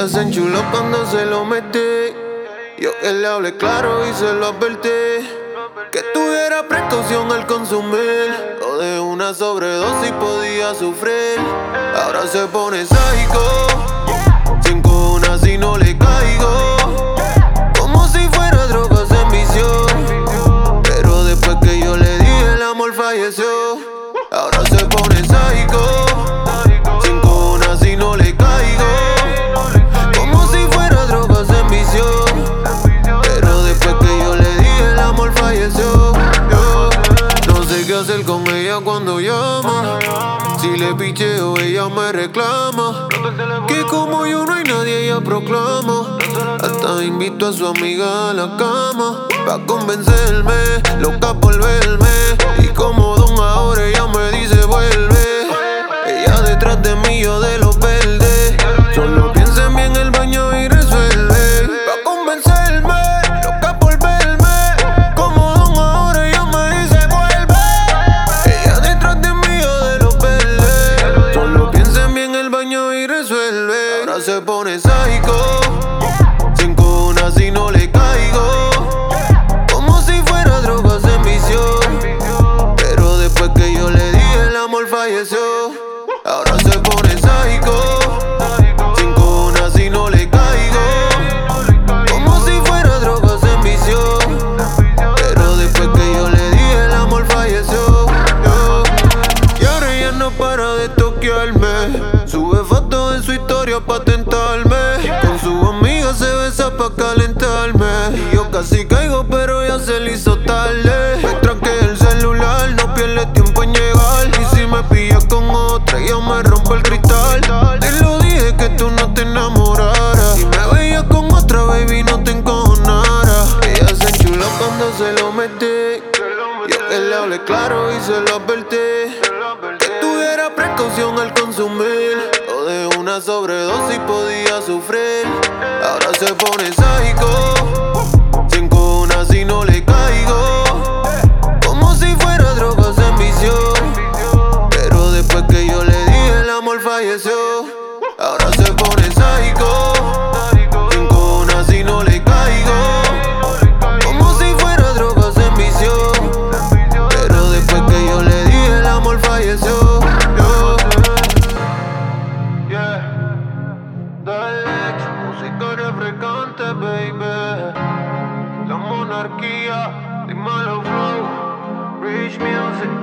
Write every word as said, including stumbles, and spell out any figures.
Ella se enchuló cuando se lo metí. Yo que le hablé claro y se lo advertí, que tuviera precaución al consumir, o de una sobredosis podía sufrir. Ahora se pone sádico, sin cojones si no le caigo, como si fuera drogas en visión. Pero después que yo le dije el amor falleció. Ahora se pone sádico, sin cojones si no le caigo, como si fuera drogas en visión. Pero después que yo le dije el amor falleció. Yo no sé qué hacer con ella cuando llama. Si le picheo ella me reclama, que como yo no hay nadie, ella proclama. Hasta invito a su amiga a la cama, pa' convencerme, loca por verme. Y como don ahora ella me dice vuelve. Ella detrás de mí, yo de los verdes. Solo piensa en mí en el baño y resuelve, pa' convencerme, loca por verme. Como don ahora ella me dice vuelve. Ella detrás de mí, yo de los verdes. Solo piensa en mí en el baño y resuelve. Ahora se pone sádico, sin cojones si no le caigo, como si fuera drogas en visión. Pero después que yo le dije el amor falleció. Ahora se pone sádico, sin cojones si no le caigo, como si fuera drogas en visión. Pero después que yo le dije el amor falleció. Yo. Y ahora ella no para de toquearme, sube fotos en su historia pa' tentarme. Con su amiga se besa pa' calentarme. Y yo casi caigo pero ya se le hizo tarde. Me tranqué el celular, no pierde tiempo en llegar. Y si me pillas con otra ella me rompe el cristal. Te lo dije que tú no te enamoraras. Si me veías con otra baby no te encojonaras. Ella se enchuló cuando se lo metí. Yo que le hablé claro y se lo advertí, que tuviera precaución al consumir, o de una sobredosis podía sufrir. Ahora se pone sádico, sin cojones si no le caigo, como si fuera drogas en visión. Pero después que yo le dije el amor falleció. Ahora se pone sádico, sin cojones si no le caigo, como si fuera drogas en visión. Pero después que yo le dije el amor falleció. Yo. Yeah. Dale, música refrescante, baby. La monarquía, dímelo flow, Rich Music.